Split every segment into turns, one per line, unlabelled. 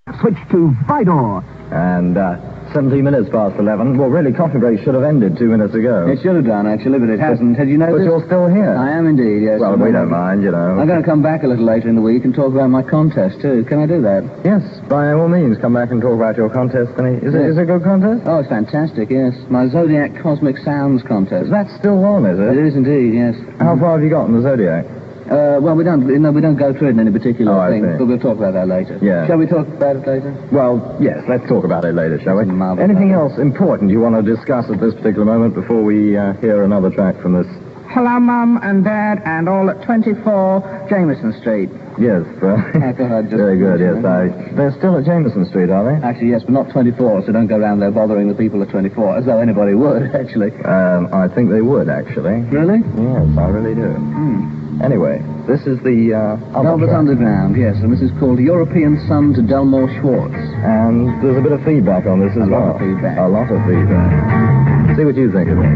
Switch to Vidor.
And 17 minutes past 11. Well, really, coffee break should have ended 2 minutes ago.
It should have done, actually, but it hasn't. Had you noticed?
But you're still here.
I am indeed, yes.
Well, we don't mind, you know.
I'm going to come back a little later in the week and talk about my contest, too. Can I do that?
Yes, by all means, come back and talk about your contest. Is it a good contest?
Oh, it's fantastic, yes. My Zodiac Cosmic Sounds contest.
That's still on, is it?
It is indeed, yes.
How far have you got in the Zodiac?
Well, we don't go through it in any particular thing,
see.
but we'll talk about that later.
Yeah.
Shall we talk about it later?
Well, yes, let's talk about it later, shall we?
Marvelous.
Anything else important you want to discuss at this particular moment before we hear another track from this?
Hello, Mum and Dad, and all at 24 Jameson Street.
Yes.
I thought I'd just...
Very good, yes. They're still at Jameson Street, are they?
Actually, yes, but not 24, so don't go around there bothering the people at 24, as though anybody would, actually.
I think they would, actually.
Really?
Yes, I really do. Anyway, this is the
Velvet Underground, yes, and this is called European Sun to Delmore Schwartz.
And there's a bit of feedback on this as well.
A lot of feedback.
A lot of feedback. See what you think of it.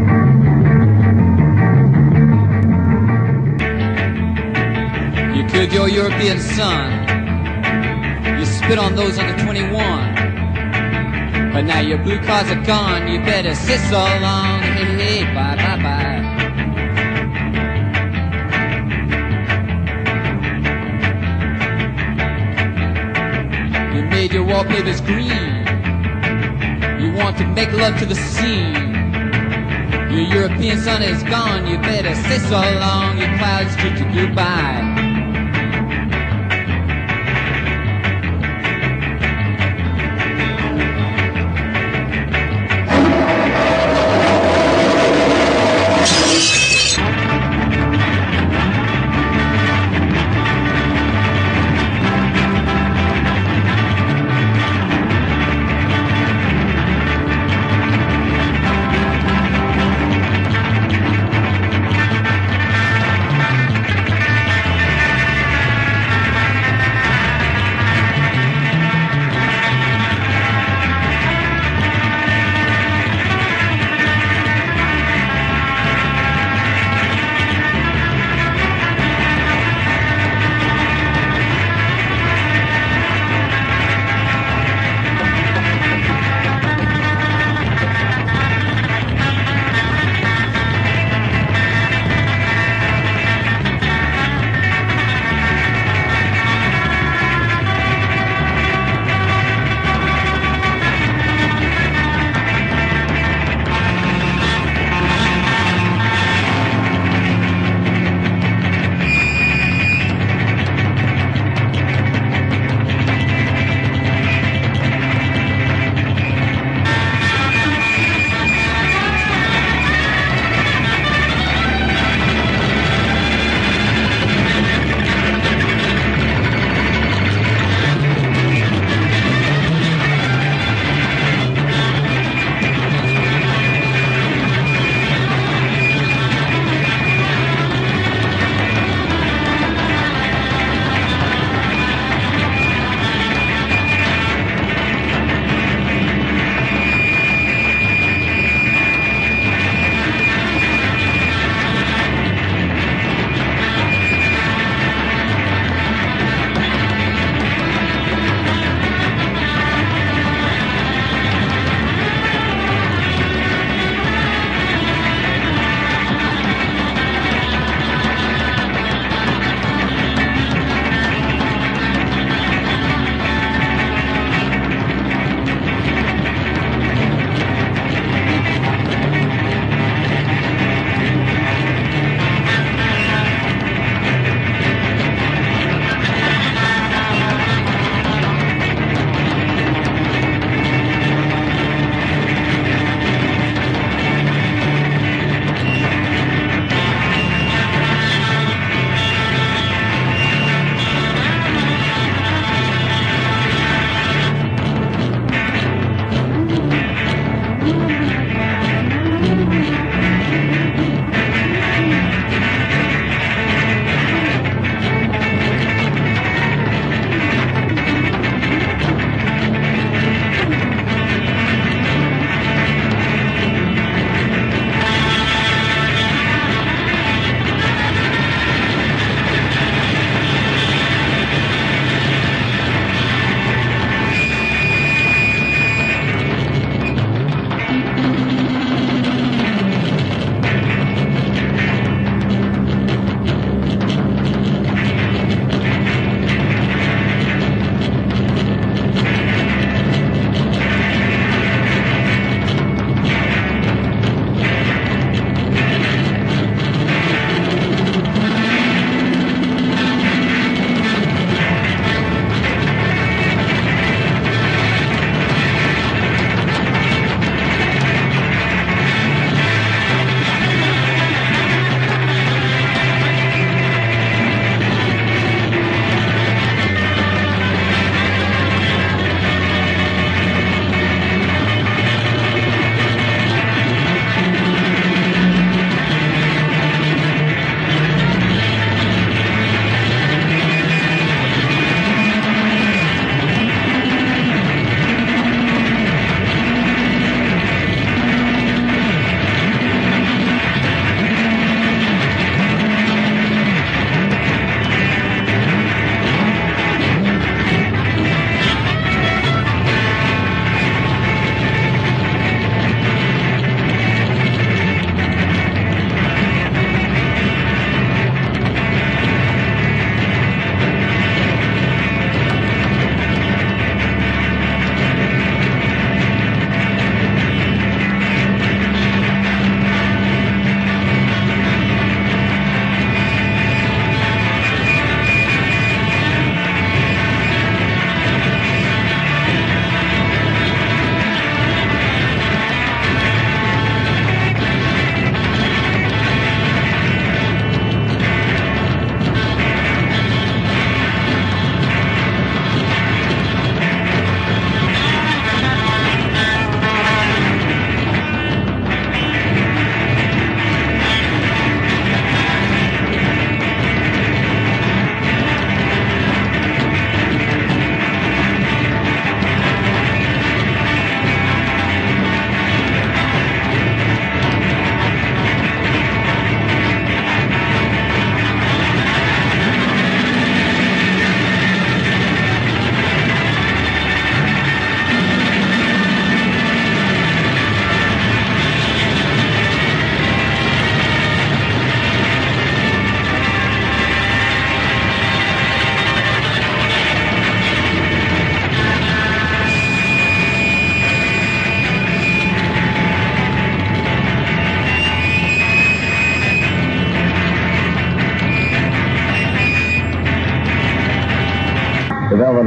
You could your European Sun. You spit on those under 21. But now your blue cards are gone. You better sit so long. Hey, hey, bye, bye, bye. You made your wallpapers green. You want to make love to the scene. Your European sun is gone. You better sit so long. Your clouds treat you goodbye.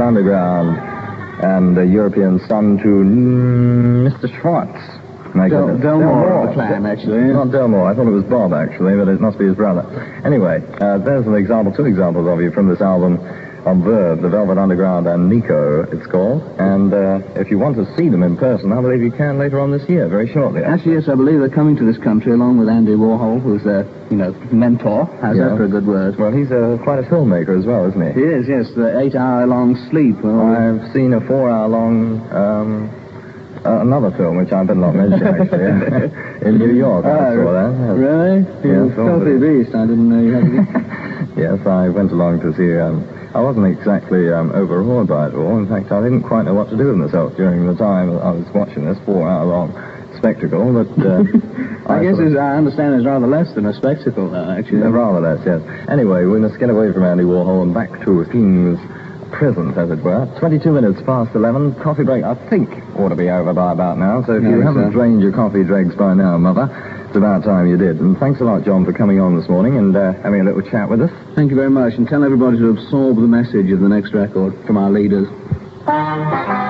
Underground and European Son to Mr. Schwartz.
Delmore of the Clan, actually.
Not Delmore. I thought it was Bob, actually, but it must be his brother. Anyway, there's an example, two examples of you from this album on Verve, The Velvet Underground and Nico, it's called. And if you want to see them in person, I believe you can later on this year, very shortly.
Actually, yes, I believe they're coming to this country along with Andy Warhol, who's their, mentor. How's that for a good word?
Well, he's quite a filmmaker as well, isn't he?
He is, yes. The 8-hour-long Sleep.
I've seen a 4-hour-long... another film, which I better not mention, actually, in New York. I saw that. Yes.
Really?
Yes,
Filthy beast. I didn't know you had to...
Yes, I went along to see... I wasn't exactly overawed by it all. In fact, I didn't quite know what to do with myself during the time I was watching this 4-hour-long spectacle, but...
I understand it's rather less than a spectacle, actually.
Rather less, yes. Anyway, we must get away from Andy Warhol and back to things... present, as it were. 22 minutes past 11. Coffee break, I think, ought to be over by about now. So if you haven't drained your coffee dregs by now, Mother, it's about time you did. And thanks a lot, John, for coming on this morning and having a little chat with us.
Thank you very much. And tell everybody to absorb the message of the next record from our leaders.